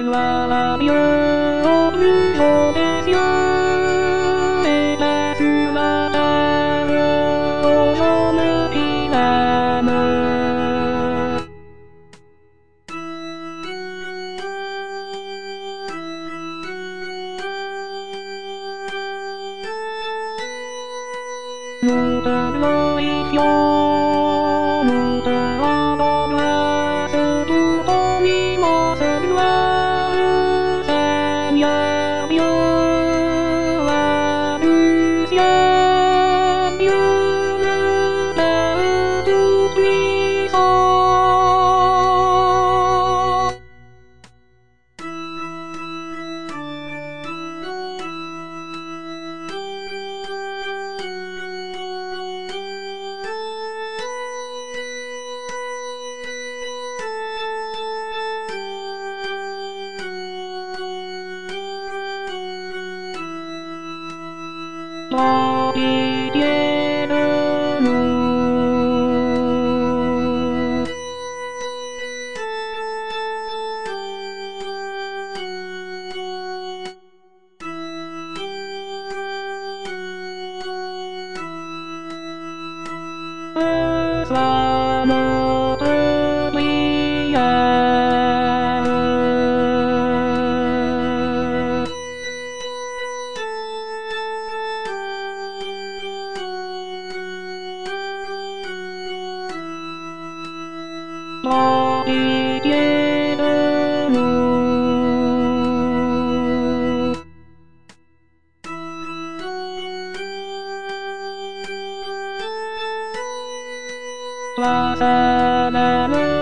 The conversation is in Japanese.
は病無ですよ。目指すは望むピラム。無駄の一生無駄は僕はするとにもするわ。さんやびゅはるしやびゅなうとりそうもういけるの朝の時やもういけるのわさなむ